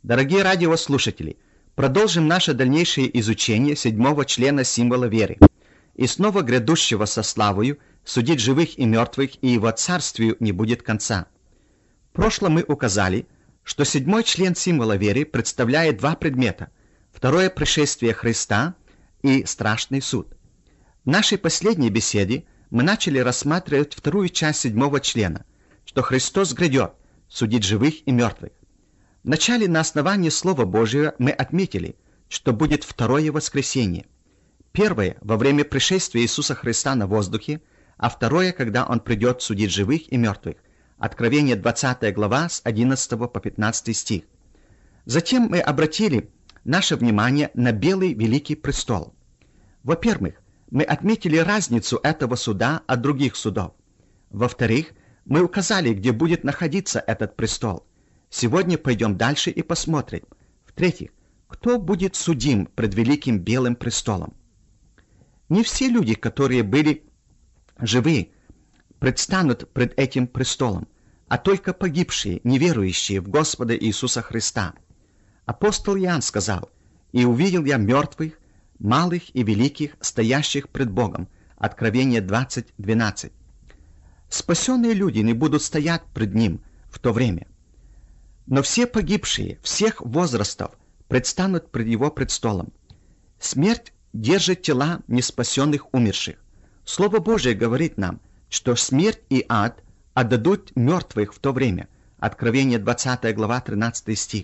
Дорогие радиослушатели, продолжим наше дальнейшее изучение 7 члена символа веры и снова грядущего со славою судить живых и мертвых, и его царствию не будет конца. В прошлом мы указали, что 7 член символа веры представляет два предмета: второе пришествие Христа и страшный суд. В нашей последней беседе мы начали рассматривать вторую часть 7 члена, что Христос грядет судить живых и мертвых. Вначале на основании Слова Божьего мы отметили, что будет второе воскресение. Первое во время пришествия Иисуса Христа на воздухе, а второе, когда Он придет судить живых и мертвых. Откровение 20 глава с 11 по 15 стих. Затем мы обратили наше внимание на белый великий престол. Во-первых, мы отметили разницу этого суда от других судов. Во-вторых, мы указали, где будет находиться этот престол. Сегодня пойдем дальше и посмотрим. В-третьих, кто будет судим пред великим белым престолом? Не все люди, которые были живы, предстанут пред этим престолом, а только погибшие, неверующие в Господа Иисуса Христа. Апостол Иоанн сказал: «И увидел я мертвых, малых и великих, стоящих пред Богом». Откровение 20:12. Спасенные люди не будут стоять пред Ним в то время. Но все погибшие, всех возрастов, предстанут пред Его престолом. Смерть держит тела неспасенных умерших. Слово Божие говорит нам, что смерть и ад отдадут мертвых в то время. Откровение 20 глава 13 стих.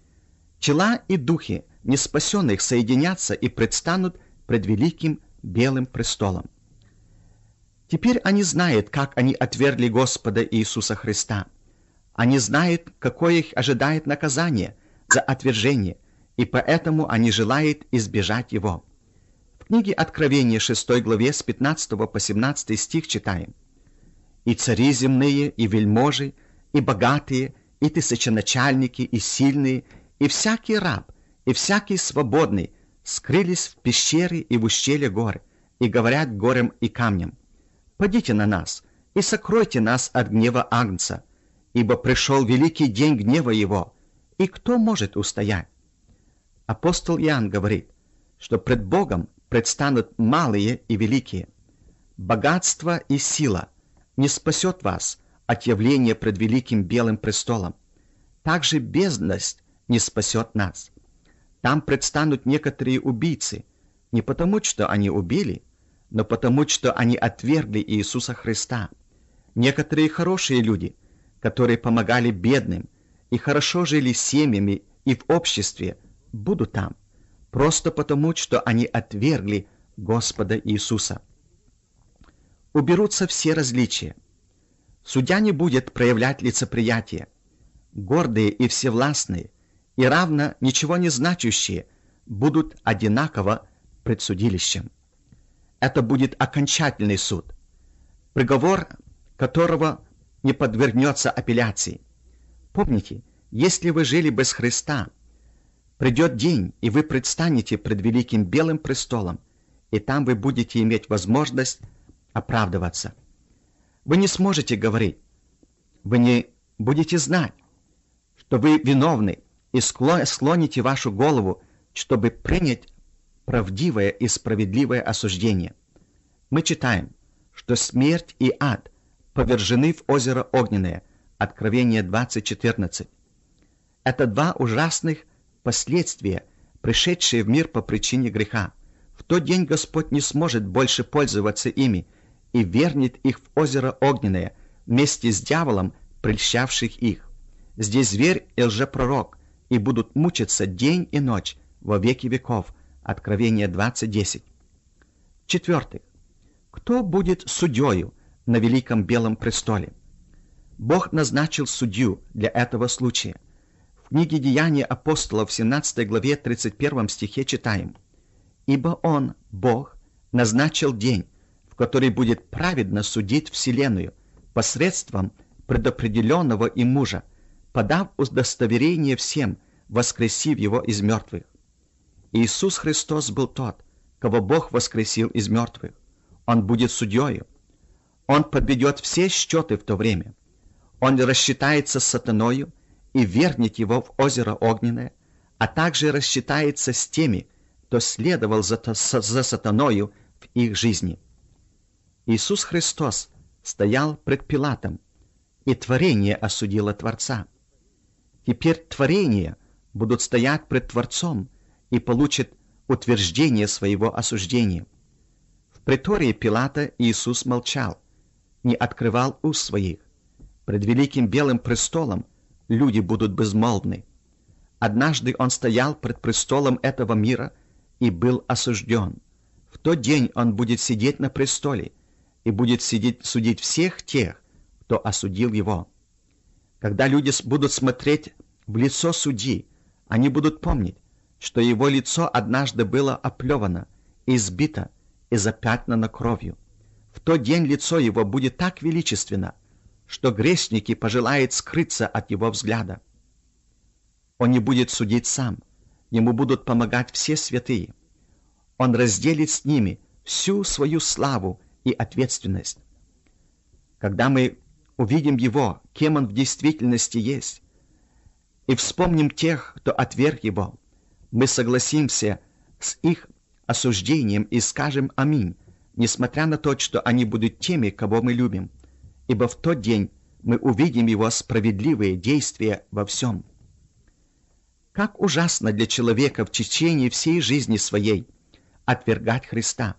Тела и духи неспасенных соединятся и предстанут пред великим белым престолом. Теперь они знают, как они отвергли Господа Иисуса Христа. Они знают, какое их ожидает наказание за отвержение, и поэтому они желают избежать его. В книге Откровения 6 главе с 15 по 17 стих читаем: «И цари земные, и вельможи, и богатые, и тысяченачальники, и сильные, и всякий раб, и всякий свободный скрылись в пещере и в ущелье гор, и говорят горам и камням: подите на нас и сокройте нас от гнева Агнца, ибо пришел великий день гнева его, и кто может устоять?» Апостол Иоанн говорит, что пред Богом предстанут малые и великие. Богатство и сила не спасет вас от явления пред великим белым престолом. Также бедность не спасет нас. Там предстанут некоторые убийцы, не потому, что они убили, но потому, что они отвергли Иисуса Христа. Некоторые хорошие люди, которые помогали бедным и хорошо жили семьями и в обществе, будут там, просто потому, что они отвергли Господа Иисуса. Уберутся все различия. Судья не будет проявлять лицеприятие. Гордые и всевластные, и равно ничего не значащие, будут одинаково пред судилищем. Это будет окончательный суд, приговор которого не подвергнется апелляции. Помните, если вы жили без Христа, придет день, и вы предстанете пред великим белым престолом, и там вы будете иметь возможность оправдываться. Вы не сможете говорить, вы не будете знать, что вы виновны, и склоните вашу голову, чтобы принять правдивое и справедливое осуждение. Мы читаем, что смерть и ад повержены в озеро Огненное. Откровение 20:14. Это два ужасных последствия, пришедшие в мир по причине греха. В тот день Господь не сможет больше пользоваться ими и вернет их в озеро Огненное вместе с дьяволом, прельщавших их. Здесь зверь и лжепророк, и будут мучиться день и ночь во веки веков. Откровение 20:10. В-четвертых, кто будет судьёю на великом белом престоле? Бог назначил судью для этого случая. В книге Деяния апостолов в 17 главе 31 стихе читаем: «Ибо Он, Бог, назначил день, в который будет праведно судить вселенную посредством предопределенного им мужа, подав удостоверение всем, воскресив его из мертвых». Иисус Христос был тот, кого Бог воскресил из мертвых. Он будет судьёю. Он подведет все счеты в то время. Он рассчитается с сатаною и вернет его в озеро огненное, а также рассчитается с теми, кто следовал за сатаною в их жизни. Иисус Христос стоял пред Пилатом, и творение осудило Творца. Теперь творения будут стоять пред Творцом и получат утверждение своего осуждения. В претории Пилата Иисус молчал, не открывал уст своих. Пред великим белым престолом люди будут безмолвны. Однажды он стоял пред престолом этого мира и был осужден. В тот день он будет сидеть на престоле и будет судить всех тех, кто осудил его. Когда люди будут смотреть в лицо судьи, они будут помнить, что его лицо однажды было оплевано, избито и запятнано кровью. В тот день лицо его будет так величественно, что грешники пожелают скрыться от его взгляда. Он не будет судить сам, ему будут помогать все святые. Он разделит с ними всю свою славу и ответственность. Когда мы увидим его, кем он в действительности есть, и вспомним тех, кто отверг его, мы согласимся с их осуждением и скажем «Аминь», несмотря на то, что они будут теми, кого мы любим, ибо в тот день мы увидим его справедливые действия во всем. Как ужасно для человека в течение всей жизни своей отвергать Христа.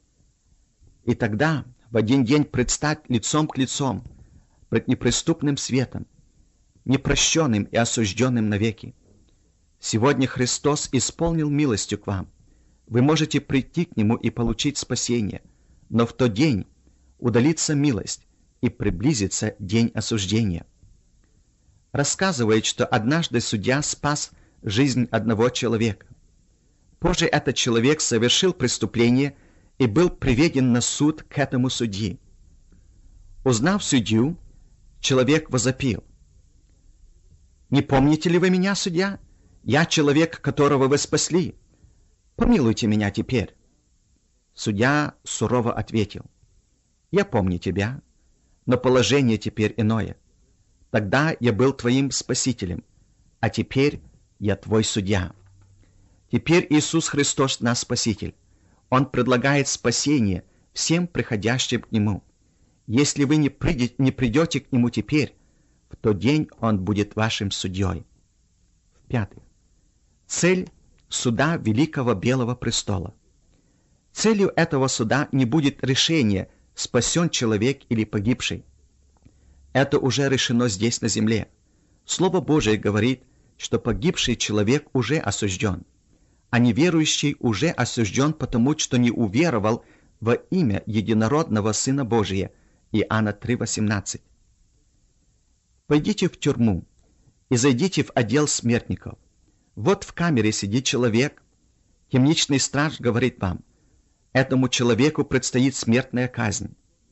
И тогда в один день предстать лицом к лицу пред неприступным светом, непрощенным и осужденным навеки. Сегодня Христос исполнил милостью к вам. Вы можете прийти к Нему и получить спасение, но в тот день удалится милость и приблизится день осуждения. Рассказывает, что однажды судья спас жизнь одного человека. Позже этот человек совершил преступление и был приведен на суд к этому судьи. Узнав судью, человек возопил: «Не помните ли вы меня, судья? Я человек, которого вы спасли. Помилуйте меня теперь». Судья сурово ответил: «Я помню тебя, но положение теперь иное. Тогда я был твоим спасителем, а теперь я твой судья». Теперь Иисус Христос наш Спаситель. Он предлагает спасение всем приходящим к Нему. Если вы не придете к Нему теперь, в тот день Он будет вашим судьей. В-пятых, цель суда Великого Белого Престола. Целью этого суда не будет решение, спасен человек или погибший. Это уже решено здесь на земле. Слово Божие говорит, что погибший человек уже осужден, а неверующий уже осужден потому, что не уверовал во имя единородного Сына Божия. Иоанна 3,18. Пойдите в тюрьму и зайдите в отдел смертников. Вот в камере сидит человек. Темничный страж говорит вам: этому человеку предстоит смертная казнь.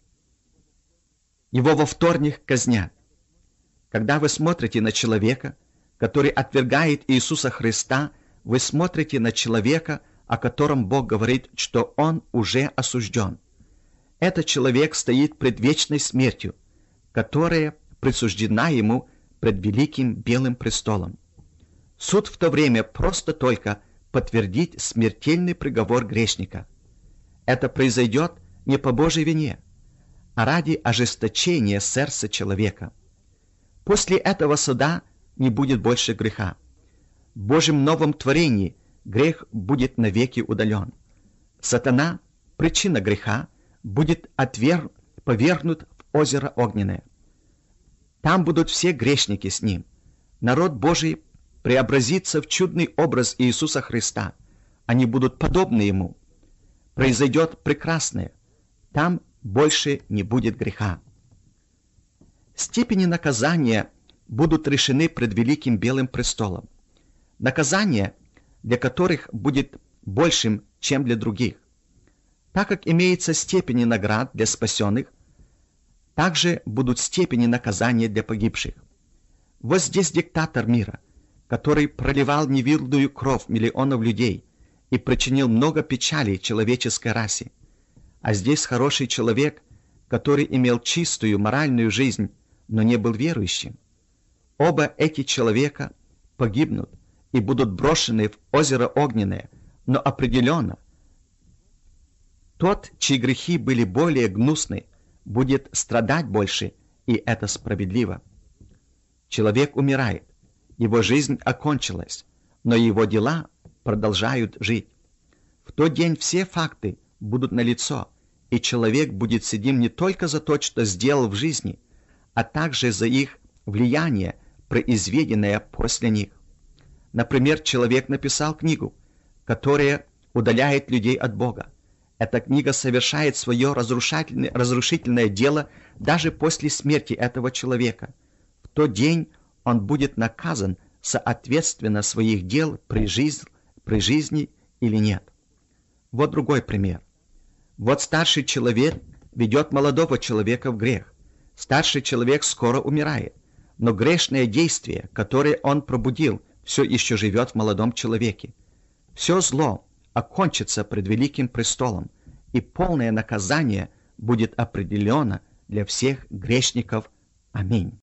Его во вторник казнят. Когда вы смотрите на человека, который отвергает Иисуса Христа, вы смотрите на человека, о котором Бог говорит, что он уже осужден. Этот человек стоит пред вечной смертью, которая присуждена ему пред великим белым престолом. Суд в то время просто только подтвердить смертельный приговор грешника. Это произойдет не по Божьей вине, а ради ожесточения сердца человека. После этого суда не будет больше греха. В Божьем новом творении грех будет навеки удален. Сатана, причина греха, будет повергнут в озеро огненное. Там будут все грешники с ним. Народ Божий преобразится в чудный образ Иисуса Христа. Они будут подобны Ему. Произойдет прекрасное. Там больше не будет греха. Степени наказания будут решены пред великим белым престолом. Наказание, для которых будет большим, чем для других. Так как имеется степени наград для спасенных, также будут степени наказания для погибших. Вот здесь диктатор мира, который проливал невинную кровь миллионов людей и причинил много печали человеческой расе. А здесь хороший человек, который имел чистую моральную жизнь, но не был верующим. Оба эти человека погибнут и будут брошены в озеро огненное, но определенно тот, чьи грехи были более гнусны, будет страдать больше, и это справедливо. Человек умирает, его жизнь окончилась, но его дела продолжают жить. В тот день все факты будут налицо, и человек будет судим не только за то, что сделал в жизни, а также за их влияние, произведенное после них. Например, человек написал книгу, которая удаляет людей от Бога. Эта книга совершает свое разрушительное дело даже после смерти этого человека. В тот день он будет наказан соответственно своих дел при жизни или нет. Вот другой пример. Вот старший человек ведет молодого человека в грех. Старший человек скоро умирает, но грешное действие, которое он пробудил, все еще живет в молодом человеке. Все зло окончится пред великим престолом, и полное наказание будет определено для всех грешников. Аминь.